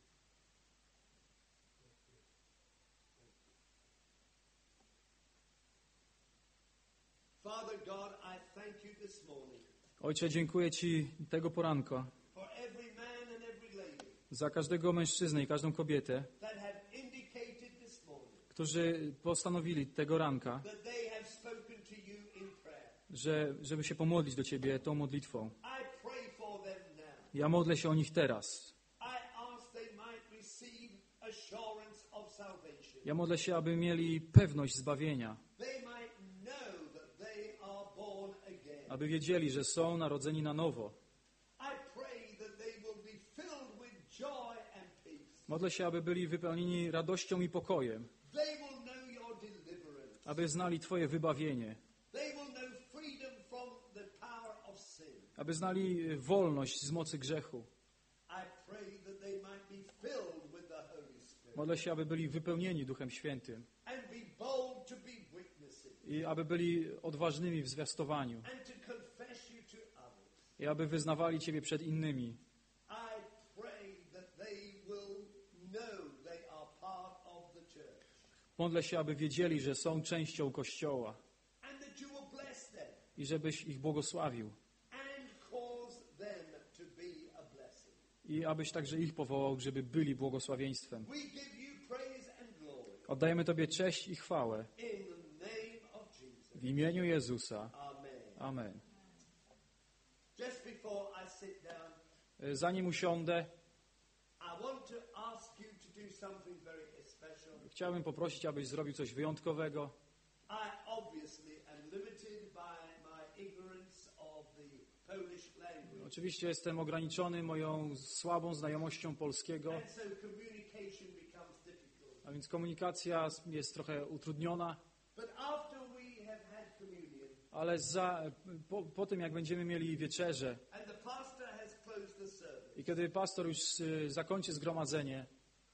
Father God, I thank you this morning Ojcze, dziękuję Ci tego poranka for every man and every lady za każdego mężczyznę i każdą kobietę, that have indicated this morning którzy postanowili tego ranka, that they have spoken to you in prayer. żeby się pomodlić do Ciebie tą modlitwą. I pray for them now. Ja modlę się o nich teraz. I ask they might receive assurance of salvation. Ja modlę się, aby mieli pewność zbawienia, They might know that they are born again. aby wiedzieli, że są narodzeni na nowo. I pray that they will be filled with joy and peace. Modlę się, aby byli wypełnieni radością i pokojem, They will know your deliverance. aby znali Twoje wybawienie, They will know freedom from the power of sin. aby znali wolność z mocy grzechu. I pray that they might be filled with the Holy Spirit Modlę się, aby byli wypełnieni Duchem Świętym and be bold to be witnesses i aby byli odważnymi w zwiastowaniu and to confess you to others. i aby wyznawali Ciebie przed innymi. I pray that they will know they are part of the church Modlę się, aby wiedzieli, że są częścią Kościoła and that you will bless them i żebyś ich błogosławił and cause them to be a blessing. i abyś także ich powołał, żeby byli błogosławieństwem. We give you praise and glory Oddajemy Tobie cześć i chwałę in the name of Jesus. w imieniu Jezusa. Amen. Amen. Just before I sit down, Zanim usiądę, I want to ask you to do something very special. chciałbym poprosić, abyś zrobił coś wyjątkowego. I obviously am limited by my ignorance of the Polish language, Oczywiście jestem ograniczony moją słabą znajomością polskiego, and so communication becomes difficult. A więc komunikacja jest trochę utrudniona, But after we have had communion ale po tym, jak będziemy mieli wieczerzę and the pastor has closed the service, i kiedy pastor już zakończy zgromadzenie,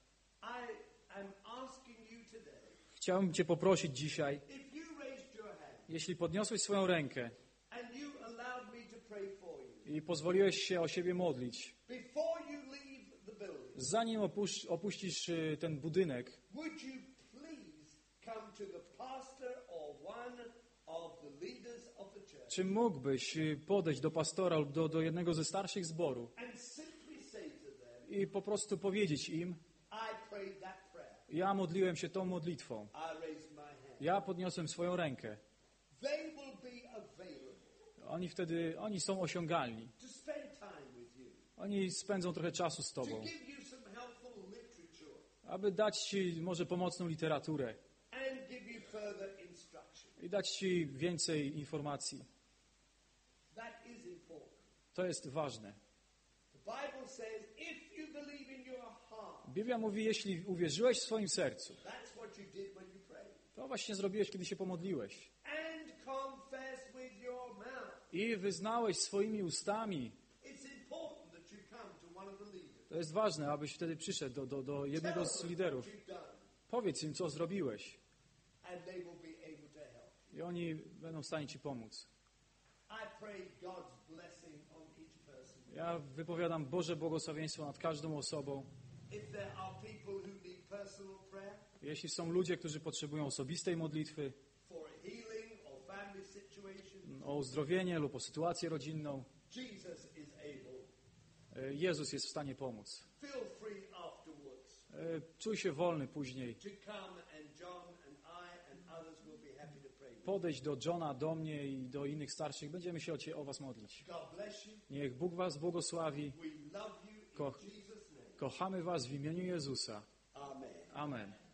I am asking you today, chciałbym Cię poprosić dzisiaj, if you raised your hand jeśli podniosłeś swoją rękę and you allowed me to pray for you, i pozwoliłeś się o siebie modlić, before you leave the building, zanim opuścisz ten budynek, would you please come to the pastor or one of the leaders of the church czy mógłbyś podejść do pastora lub do jednego ze starszych zborów and simply say to them, i po prostu powiedzieć im, I prayed that prayer. ja modliłem się tą modlitwą, I raised my hand. ja podniosłem swoją rękę. They will be available Oni są osiągalni. to spend time with you, Oni spędzą trochę czasu z to Tobą, give you some helpful literature aby dać Ci może pomocną literaturę and give you further instruction. i dać Ci więcej informacji. That is important. To jest ważne. The Bible says, if you believe in your heart, Biblia mówi, jeśli uwierzyłeś w swoim sercu, that's what you did when you prayed, to właśnie zrobiłeś, kiedy się pomodliłeś. and confess with your mouth. I wyznałeś swoimi ustami. It's important that you come to one of the leaders. To jest ważne, abyś wtedy przyszedł do jednego z liderów. What you've done, Powiedz im, co zrobiłeś. and they will be able to help. I oni będą w stanie Ci pomóc. I pray God's blessing on each person. Ja wypowiadam Boże błogosławieństwo nad każdą osobą. If there are people who need personal prayer Jeśli są ludzie, którzy potrzebują osobistej modlitwy for a healing or family situation, o uzdrowienie lub o sytuację rodzinną, Jesus is able. Jezus jest w stanie pomóc. Feel free afterwards Czuj się wolny później. to come, and John and I and others will be happy to pray with you. Podejść do Johna, do mnie i do innych starszych. Będziemy się o Was modlić. God bless you. Niech Bóg Was błogosławi. We love you in Ko- Jesus' name. Kochamy Was w imieniu Jezusa. Amen. Amen.